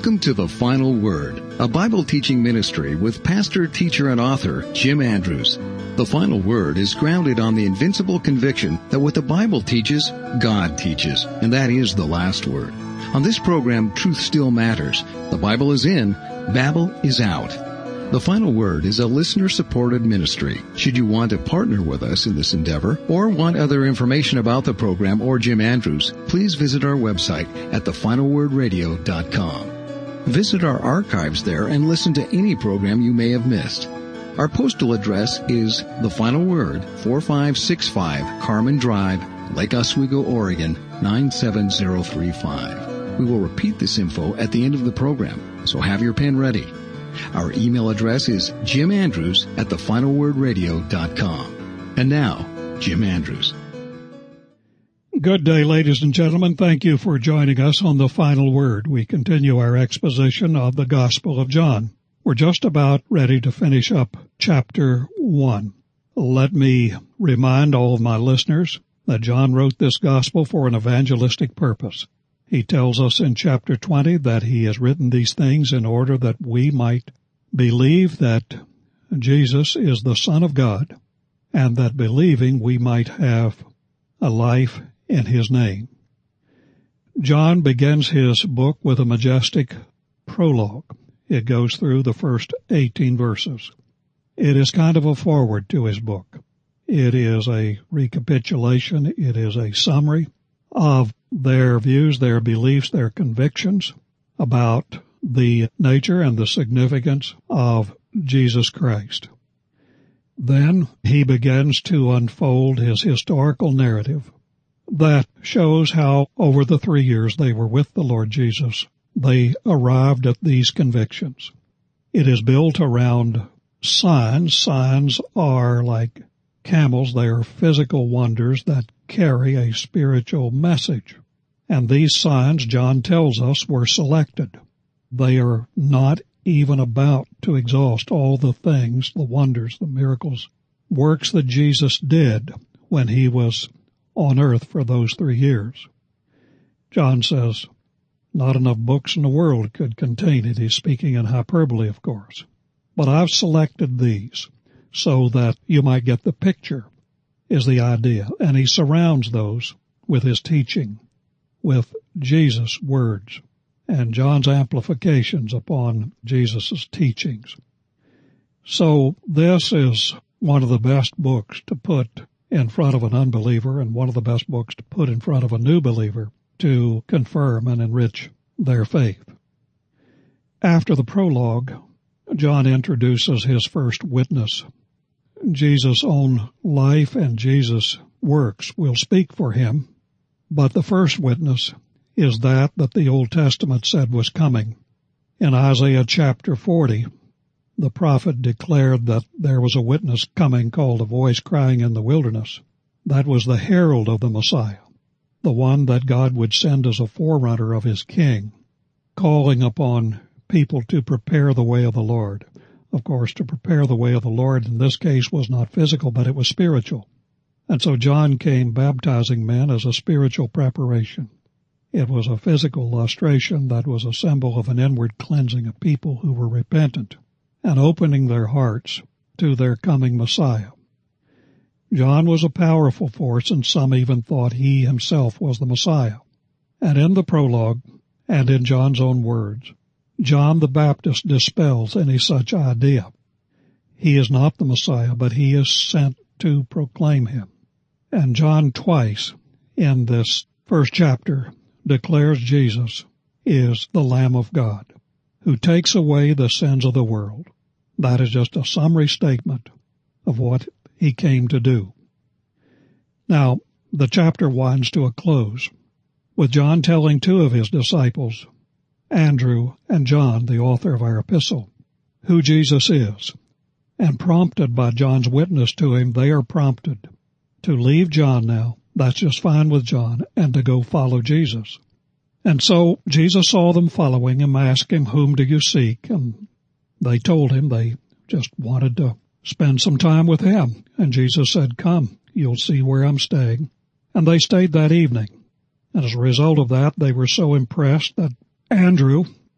Welcome to The Final Word, a Bible teaching ministry with pastor, teacher, and author Jim Andrews. The Final Word is grounded on the invincible conviction that what the Bible teaches, God teaches, and that is the last word. On this program, truth still matters. The Bible is in, Babel is out. The Final Word is a listener-supported ministry. Should you want to partner with us in this endeavor or want other information about the program or Jim Andrews, please visit our website at thefinalwordradio.com. Visit our archives there and listen to any program you may have missed. Our postal address is The Final Word, 4565 Carmen Drive, Lake Oswego, Oregon, 97035. We will repeat this info at the end of the program, so have your pen ready. Our email address is jimandrews@thefinalwordradio.com. And now, Jim Andrews. Good day, ladies and gentlemen. Thank you for joining us on The Final Word. We continue our exposition of the Gospel of John. We're just about ready to finish up chapter 1. Let me remind all of my listeners that John wrote this Gospel for an evangelistic purpose. He tells us in chapter 20 that he has written these things in order that we might believe that Jesus is the Son of God, and that believing we might have a life in his name. John begins his book with a majestic prologue. It goes through the first 18 verses. It is kind of a foreword to his book. It is a recapitulation. It is a summary of their views, their beliefs, their convictions about the nature and the significance of Jesus Christ. Then he begins to unfold his historical narrative that shows how over the 3 years they were with the Lord Jesus, they arrived at these convictions. It is built around signs. Signs are like camels. They are physical wonders that carry a spiritual message. And these signs, John tells us, were selected. They are not even about to exhaust all the things, the wonders, the miracles, works that Jesus did when he was on earth for those 3 years. John says, not enough books in the world could contain it. He's speaking in hyperbole, of course. But I've selected these so that you might get the picture, is the idea. And he surrounds those with his teaching, with Jesus' words, and John's amplifications upon Jesus' teachings. So this is one of the best books to put in front of an unbeliever and one of the best books to put in front of a new believer to confirm and enrich their faith. After the prologue, John introduces his first witness. Jesus' own life and Jesus' works will speak for him, but the first witness is that the Old Testament said was coming. In Isaiah chapter 40, the prophet declared that there was a witness coming called a voice crying in the wilderness. That was the herald of the Messiah, the one that God would send as a forerunner of his king, calling upon people to prepare the way of the Lord. Of course, to prepare the way of the Lord in this case was not physical, but it was spiritual. And so John came baptizing men as a spiritual preparation. It was a physical lustration that was a symbol of an inward cleansing of people who were repentant and opening their hearts to their coming Messiah. John was a powerful force, and some even thought he himself was the Messiah. And in the prologue, and in John's own words, John the Baptist dispels any such idea. He is not the Messiah, but he is sent to proclaim him. And John twice in this first chapter declares Jesus is the Lamb of God who takes away the sins of the world. That is just a summary statement of what he came to do. Now, the chapter winds to a close with John telling two of his disciples, Andrew and John, the author of our epistle, who Jesus is. And prompted by John's witness to him, they are prompted to leave John now. That's just fine with John, and to go follow Jesus. And so Jesus saw them following him, asked him, whom do you seek? And they told him they just wanted to spend some time with him. And Jesus said, come, you'll see where I'm staying. And they stayed that evening. And as a result of that, they were so impressed that Andrew,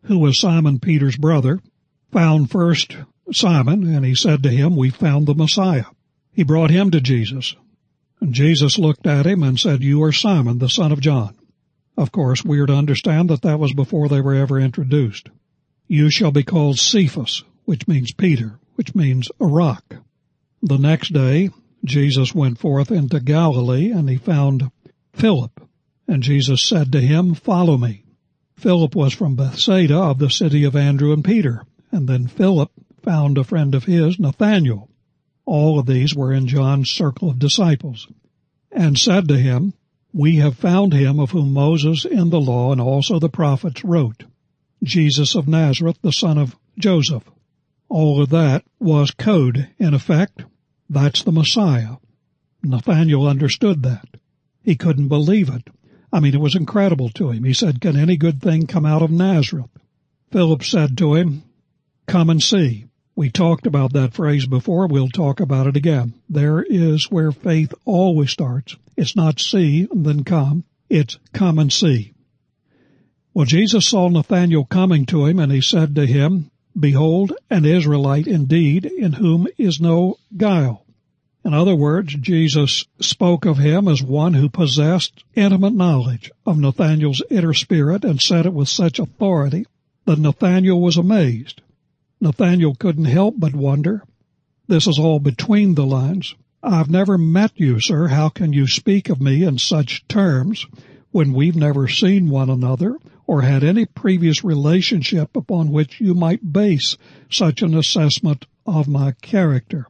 who was Simon Peter's brother, found first Simon, and he said to him, "We found the Messiah." He brought him to Jesus. And Jesus looked at him and said, "You are Simon, the son of John." Of course, we are to understand that that was before they were ever introduced. "You shall be called Cephas," which means Peter, which means a rock. The next day, Jesus went forth into Galilee, and he found Philip. And Jesus said to him, "Follow me." Philip was from Bethsaida of the city of Andrew and Peter. And then Philip found a friend of his, Nathanael. All of these were in John's circle of disciples, and said to him, "We have found him of whom Moses in the law and also the prophets wrote, Jesus of Nazareth, the son of Joseph." All of that was code, in effect. That's the Messiah. Nathanael understood that. He couldn't believe it. It was incredible to him. He said, "Can any good thing come out of Nazareth?" Philip said to him, "Come and see." We talked about that phrase before. We'll talk about it again. There is where faith always starts. It's not see and then come. It's come and see. Well, Jesus saw Nathanael coming to him, and he said to him, "Behold, an Israelite indeed, in whom is no guile." In other words, Jesus spoke of him as one who possessed intimate knowledge of Nathanael's inner spirit, and said it with such authority that Nathanael was amazed. Nathanael couldn't help but wonder. This is all between the lines. "I've never met you, sir. How can you speak of me in such terms when we've never seen one another or had any previous relationship upon which you might base such an assessment of my character?"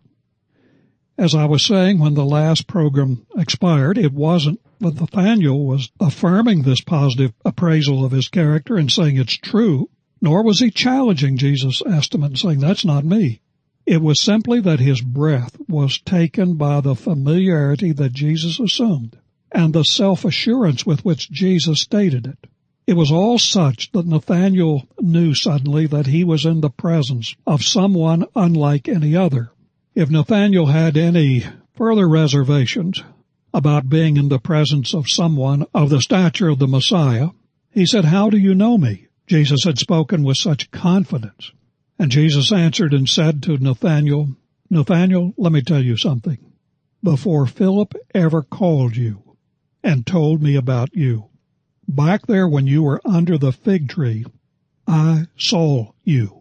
As I was saying when the last program expired, it wasn't that Nathanael was affirming this positive appraisal of his character and saying it's true, nor was he challenging Jesus' estimate and saying, "That's not me." It was simply that his breath was taken by the familiarity that Jesus assumed and the self-assurance with which Jesus stated it. It was all such that Nathanael knew suddenly that he was in the presence of someone unlike any other. If Nathanael had any further reservations about being in the presence of someone of the stature of the Messiah, he said, "How do you know me?" Jesus had spoken with such confidence. And Jesus answered and said to Nathanael, "Nathanael, let me tell you something. Before Philip ever called you and told me about you, back there when you were under the fig tree, I saw you."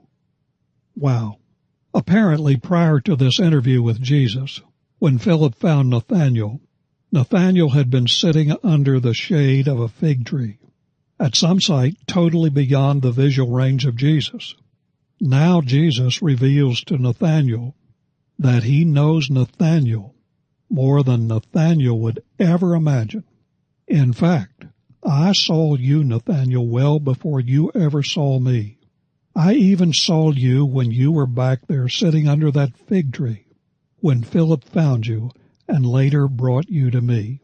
Wow. Apparently, prior to this interview with Jesus, when Philip found Nathanael, Nathanael had been sitting under the shade of a fig tree, at some site totally beyond the visual range of Jesus. Now Jesus reveals to Nathanael that he knows Nathanael more than Nathanael would ever imagine. In fact, I saw you, Nathanael, well before you ever saw me. I even saw you when you were back there sitting under that fig tree, when Philip found you and later brought you to me.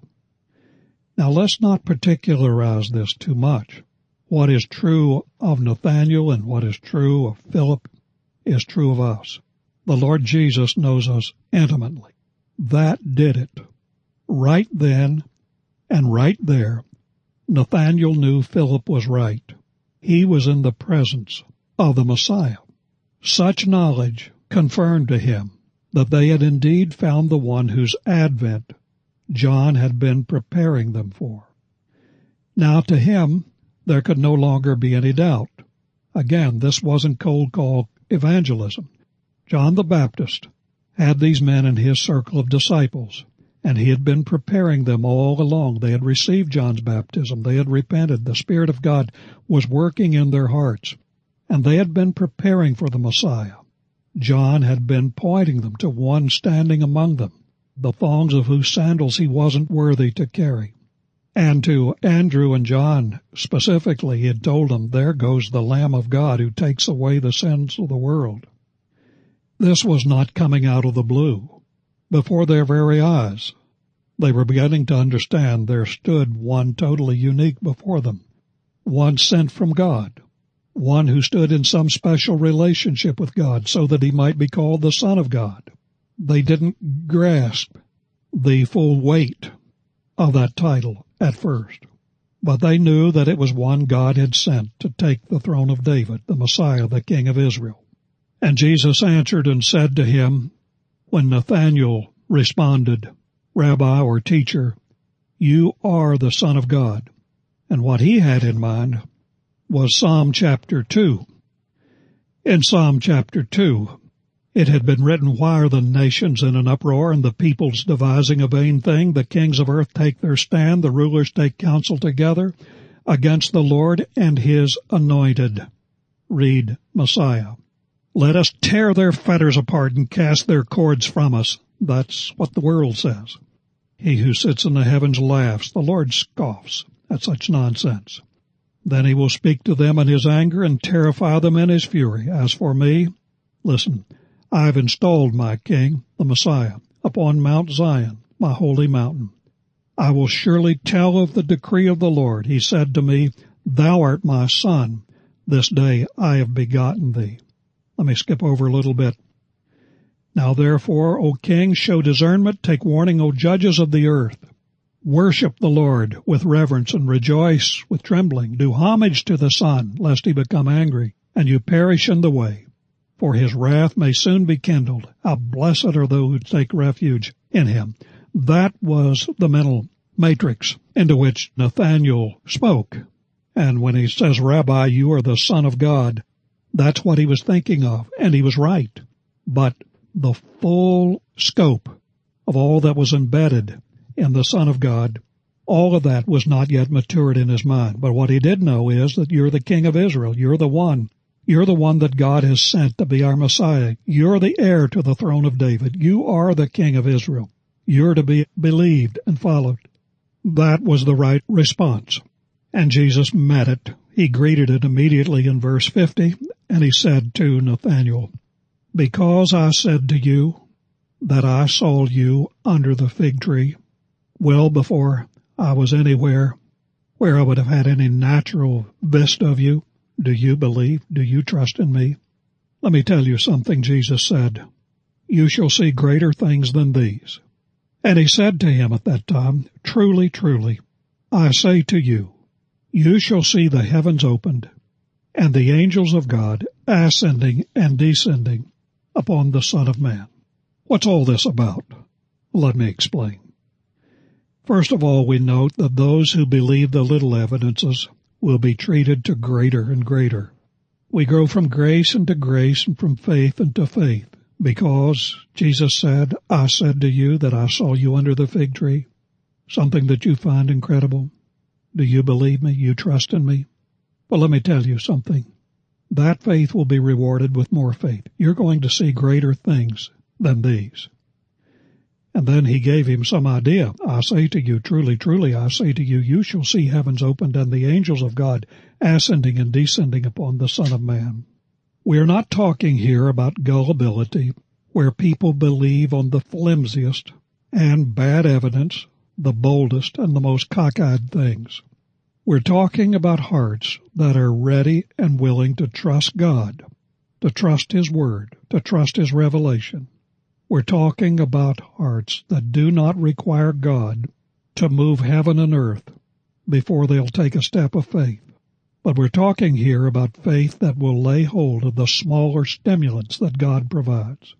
Now let's not particularize this too much. What is true of Nathanael and what is true of Philip is true of us. The Lord Jesus knows us intimately. That did it. Right then and right there, Nathanael knew Philip was right. He was in the presence of the Messiah. Such knowledge confirmed to him that they had indeed found the one whose advent John had been preparing them for. Now to him, there could no longer be any doubt. Again, this wasn't cold call evangelism. John the Baptist had these men in his circle of disciples, and he had been preparing them all along. They had received John's baptism. They had repented. The Spirit of God was working in their hearts, and they had been preparing for the Messiah. John had been pointing them to one standing among them, the thongs of whose sandals he wasn't worthy to carry. And to Andrew and John specifically, he had told them, "There goes the Lamb of God who takes away the sins of the world." This was not coming out of the blue. Before their very eyes, they were beginning to understand there stood one totally unique before them, one sent from God, one who stood in some special relationship with God so that he might be called the Son of God. They didn't grasp the full weight of that title at first. But they knew that it was one God had sent to take the throne of David, the Messiah, the King of Israel. And Jesus answered and said to him, when Nathanael responded, Rabbi or teacher, you are the Son of God. And what he had in mind was Psalm chapter 2. In Psalm chapter 2, it had been written, why are the nations in an uproar and the peoples devising a vain thing? The kings of earth take their stand, the rulers take counsel together against the Lord and his anointed. Read Messiah. Let us tear their fetters apart and cast their cords from us. That's what the world says. He who sits in the heavens laughs. The Lord scoffs at such nonsense. Then he will speak to them in his anger and terrify them in his fury. As for me, listen, I have installed my king, the Messiah, upon Mount Zion, my holy mountain. I will surely tell of the decree of the Lord. He said to me, thou art my son. This day I have begotten thee. Let me skip over a little bit. Now therefore, O king, show discernment, take warning, O judges of the earth. Worship the Lord with reverence and rejoice with trembling. Do homage to the Son, lest he become angry, and you perish in the way. For his wrath may soon be kindled. How blessed are those who take refuge in him. That was the mental matrix into which Nathanael spoke. And when he says, Rabbi, you are the Son of God, that's what he was thinking of, and he was right. But the full scope of all that was embedded in the Son of God, all of that was not yet matured in his mind. But what he did know is that you're the King of Israel. You're the one. You're the one that God has sent to be our Messiah. You're the heir to the throne of David. You are the King of Israel. You're to be believed and followed. That was the right response. And Jesus met it. He greeted it immediately in verse 50, and he said to Nathanael, because I said to you that I saw you under the fig tree, well before I was anywhere where I would have had any natural vista of you, do you believe? Do you trust in me? Let me tell you something Jesus said. You shall see greater things than these. And he said to him at that time, truly, truly, I say to you, you shall see the heavens opened, and the angels of God ascending and descending upon the Son of Man. What's all this about? Let me explain. First of all, we note that those who believe the little evidences will be treated to greater and greater. We grow from grace into grace and from faith into faith, because Jesus said, I said to you that I saw you under the fig tree, something that you find incredible. Do you believe me? You trust in me? Well, let me tell you something. That faith will be rewarded with more faith. You're going to see greater things than these. And then he gave him some idea. I say to you, truly, truly, I say to you, you shall see heavens opened and the angels of God ascending and descending upon the Son of Man. We are not talking here about gullibility, where people believe on the flimsiest and bad evidence, the boldest and the most cockeyed things. We're talking about hearts that are ready and willing to trust God, to trust His Word, to trust His revelation. We're talking about hearts that do not require God to move heaven and earth before they'll take a step of faith. But we're talking here about faith that will lay hold of the smaller stimulants that God provides.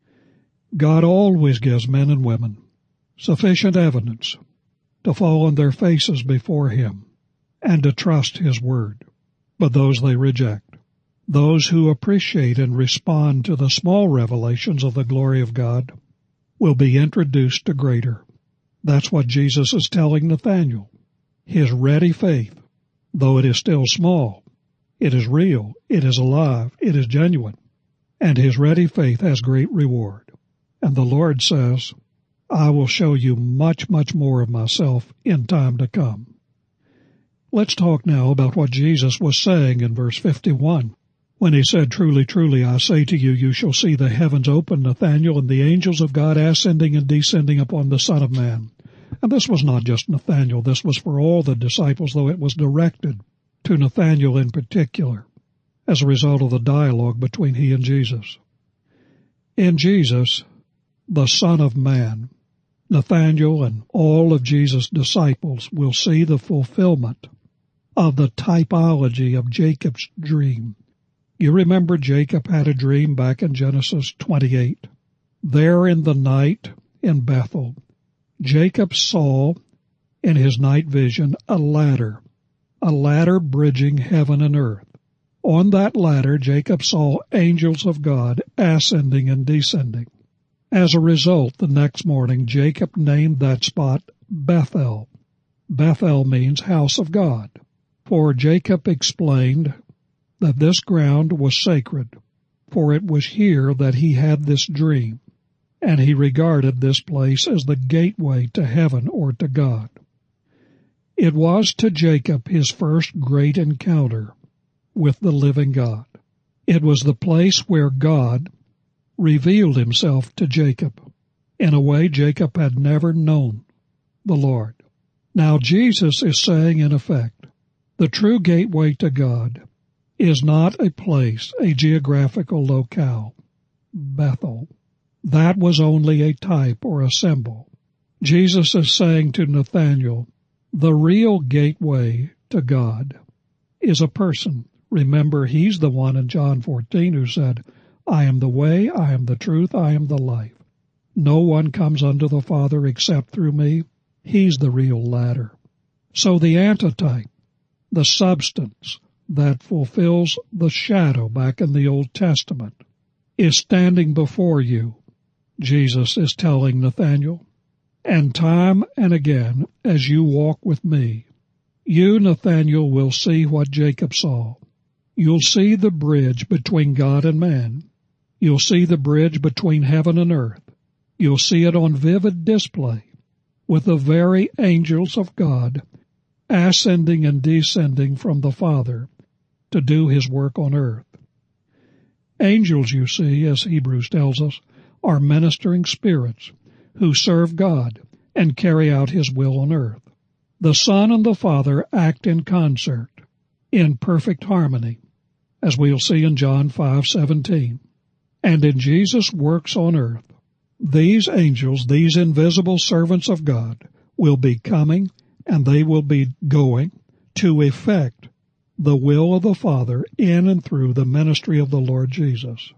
God always gives men and women sufficient evidence to fall on their faces before Him and to trust His Word. But those they reject. Those who appreciate and respond to the small revelations of the glory of God will be introduced to greater. That's what Jesus is telling Nathanael. His ready faith, though it is still small, it is real, it is alive, it is genuine, and his ready faith has great reward. And the Lord says, I will show you much, much more of myself in time to come. Let's talk now about what Jesus was saying in verse 51. When he said, truly, truly, I say to you, you shall see the heavens open, Nathanael, and the angels of God ascending and descending upon the Son of Man. And this was not just Nathanael. This was for all the disciples, though it was directed to Nathanael in particular as a result of the dialogue between he and Jesus. In Jesus, the Son of Man, Nathanael and all of Jesus' disciples will see the fulfillment of the typology of Jacob's dream. You remember Jacob had a dream back in Genesis 28. There in the night in Bethel, Jacob saw in his night vision a ladder bridging heaven and earth. On that ladder, Jacob saw angels of God ascending and descending. As a result, the next morning, Jacob named that spot Bethel. Bethel means house of God, for Jacob explained that this ground was sacred, for it was here that he had this dream, and he regarded this place as the gateway to heaven or to God. It was to Jacob his first great encounter with the living God. It was the place where God revealed himself to Jacob in a way Jacob had never known the Lord. Now Jesus is saying, in effect, the true gateway to God is not a place, a geographical locale, Bethel. That was only a type or a symbol. Jesus is saying to Nathanael, the real gateway to God is a person. Remember, he's the one in John 14 who said, I am the way, I am the truth, I am the life. No one comes unto the Father except through me. He's the real ladder. So the antitype, the substance that fulfills the shadow back in the Old Testament, is standing before you, Jesus is telling Nathanael. And time and again, as you walk with me, you, Nathanael, will see what Jacob saw. You'll see the bridge between God and man. You'll see the bridge between heaven and earth. You'll see it on vivid display with the very angels of God ascending and descending from the Father to do his work on earth. Angels, you see, as Hebrews tells us, are ministering spirits who serve God and carry out his will on earth. The Son and the Father act in concert, in perfect harmony, as we'll see in John 5:17. And in Jesus' works on earth, these angels, these invisible servants of God, will be coming and they will be going to effect the will of the Father in and through the ministry of the Lord Jesus.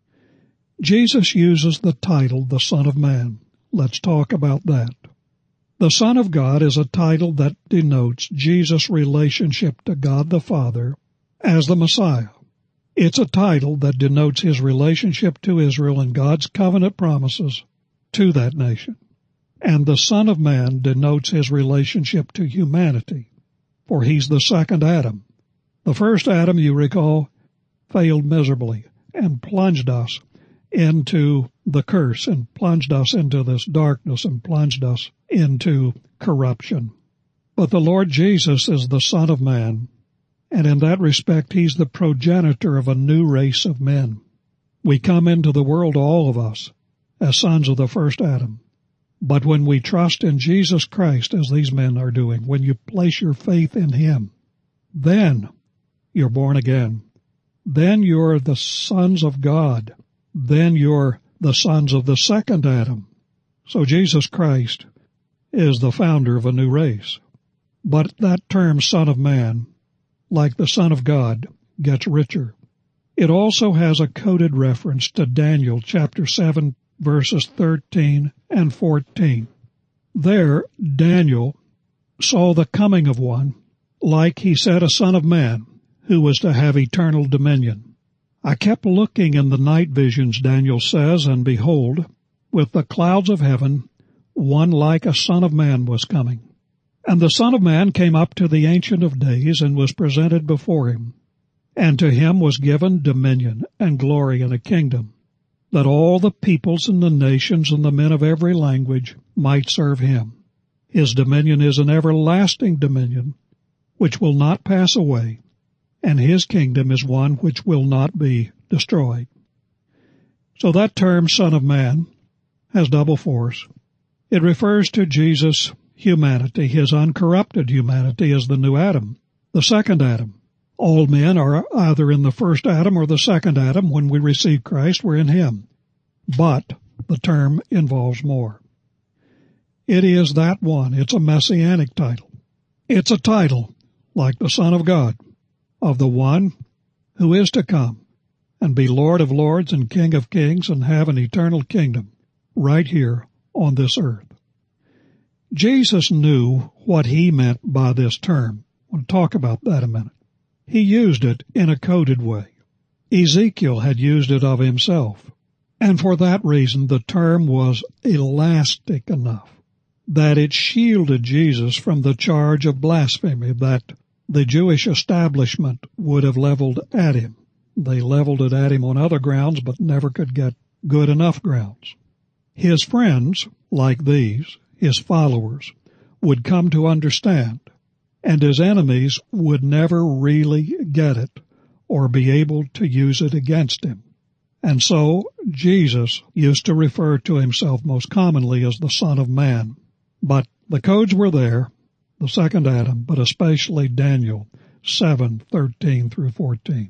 Jesus uses the title, the Son of Man. Let's talk about that. The Son of God is a title that denotes Jesus' relationship to God the Father as the Messiah. It's a title that denotes his relationship to Israel and God's covenant promises to that nation. And the Son of Man denotes his relationship to humanity, for he's the second Adam. The first Adam, you recall, failed miserably and plunged us into the curse and plunged us into this darkness and plunged us into corruption. But the Lord Jesus is the Son of Man, and in that respect, he's the progenitor of a new race of men. We come into the world, all of us, as sons of the first Adam. But when we trust in Jesus Christ, as these men are doing, when you place your faith in him, then you're born again. Then you're the sons of God. Then you're the sons of the second Adam. So Jesus Christ is the founder of a new race. But that term, Son of Man, like the Son of God, gets richer. It also has a coded reference to Daniel chapter 7, verses 13 and 14. There, Daniel saw the coming of one, like he said, a son of man, who was to have eternal dominion. I kept looking in the night visions, Daniel says, and behold, with the clouds of heaven, one like a son of man was coming. And the Son of Man came up to the Ancient of Days and was presented before him. And to him was given dominion and glory and a kingdom, that all the peoples and the nations and the men of every language might serve him. His dominion is an everlasting dominion, which will not pass away, and his kingdom is one which will not be destroyed. So that term, Son of Man, has double force. It refers to Jesus' humanity, his uncorrupted humanity as the new Adam, the second Adam. All men are either in the first Adam or the second Adam. When we receive Christ, we're in him. But the term involves more. It is that one. It's a messianic title. It's a title, like the Son of God, of the one who is to come and be Lord of lords and King of kings and have an eternal kingdom right here on this earth. Jesus knew what he meant by this term. We'll talk about that a minute. He used it in a coded way. Ezekiel had used it of himself, and for that reason the term was elastic enough that it shielded Jesus from the charge of blasphemy that the Jewish establishment would have leveled at him. They leveled it at him on other grounds, but never could get good enough grounds. His friends, like these, his followers, would come to understand, and his enemies would never really get it or be able to use it against him. And so Jesus used to refer to himself most commonly as the Son of Man. But the codes were there, the second Adam, but especially Daniel 7:13 through 14.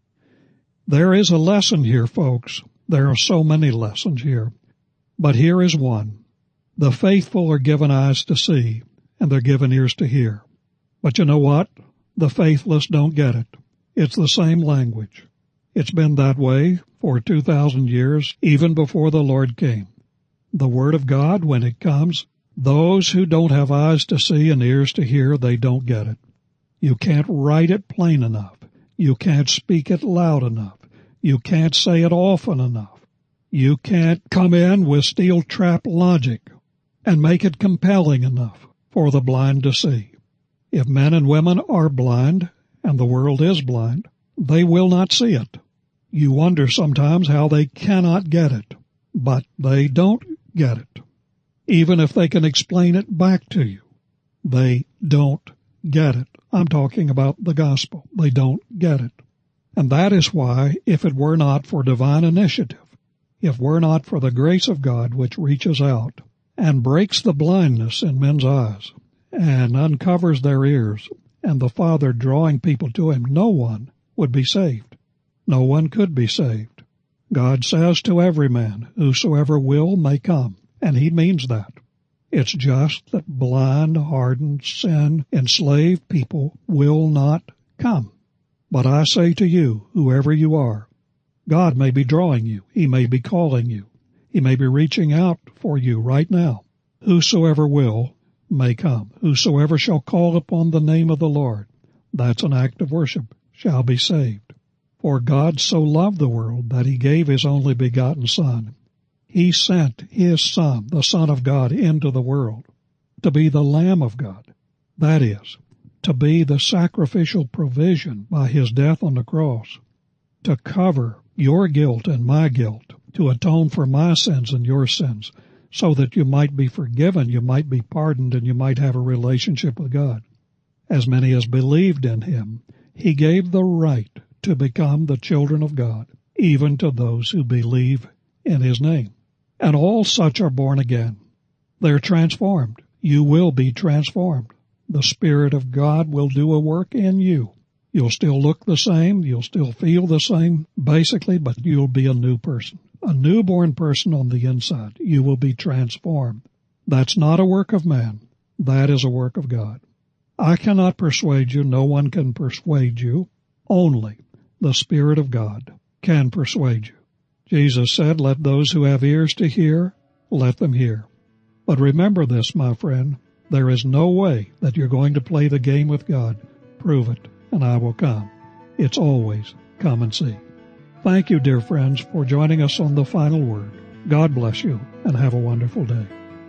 There is a lesson here, folks. There are so many lessons here. But here is one. The faithful are given eyes to see, and they're given ears to hear. But you know what? The faithless don't get it. It's the same language. It's been that way for 2,000 years, even before the Lord came. The Word of God, when it comes, those who don't have eyes to see and ears to hear, they don't get it. You can't write it plain enough. You can't speak it loud enough. You can't say it often enough. You can't come in with steel trap logic and make it compelling enough for the blind to see. If men and women are blind, and the world is blind, they will not see it. You wonder sometimes how they cannot get it, but they don't get it. Even if they can explain it back to you, they don't get it. I'm talking about the gospel. They don't get it. And that is why, if it were not for divine initiative, if were not for the grace of God which reaches out and breaks the blindness in men's eyes and uncovers their ears, and the Father drawing people to him, no one would be saved. No one could be saved. God says to every man, whosoever will may come, and he means that. It's just that blind, hardened, sin-enslaved people will not come. But I say to you, whoever you are, God may be drawing you. He may be calling you. He may be reaching out for you right now. Whosoever will may come. Whosoever shall call upon the name of the Lord, that's an act of worship, shall be saved. For God so loved the world that he gave his only begotten Son. He sent his Son, the Son of God, into the world to be the Lamb of God. That is, to be the sacrificial provision by his death on the cross, to cover your guilt and my guilt, to atone for my sins and your sins, so that you might be forgiven, you might be pardoned, and you might have a relationship with God. As many as believed in him, he gave the right to become the children of God, even to those who believe in his name. And all such are born again. They're transformed. You will be transformed. The Spirit of God will do a work in you. You'll still look the same. You'll still feel the same, basically, but you'll be a new person. A newborn person on the inside. You will be transformed. That's not a work of man. That is a work of God. I cannot persuade you. No one can persuade you. Only the Spirit of God can persuade you. Jesus said, let those who have ears to hear, let them hear. But remember this, my friend, there is no way that you're going to play the game with God. Prove it, and I will come. It's always come and see. Thank you, dear friends, for joining us on The Final Word. God bless you, and have a wonderful day.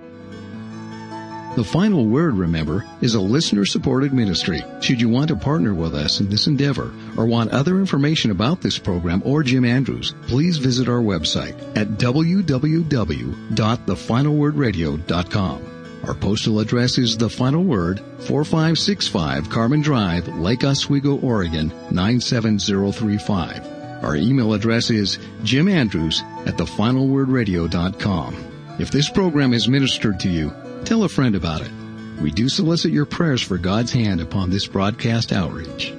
The Final Word, remember, is a listener-supported ministry. Should you want to partner with us in this endeavor or want other information about this program or Jim Andrews, please visit our website at www.thefinalwordradio.com. Our postal address is The Final Word, 4565 Carmen Drive, Lake Oswego, Oregon, 97035. Our email address is jimandrews@thefinalwordradio.com. If this program has ministered to you, tell a friend about it. We do solicit your prayers for God's hand upon this broadcast outreach.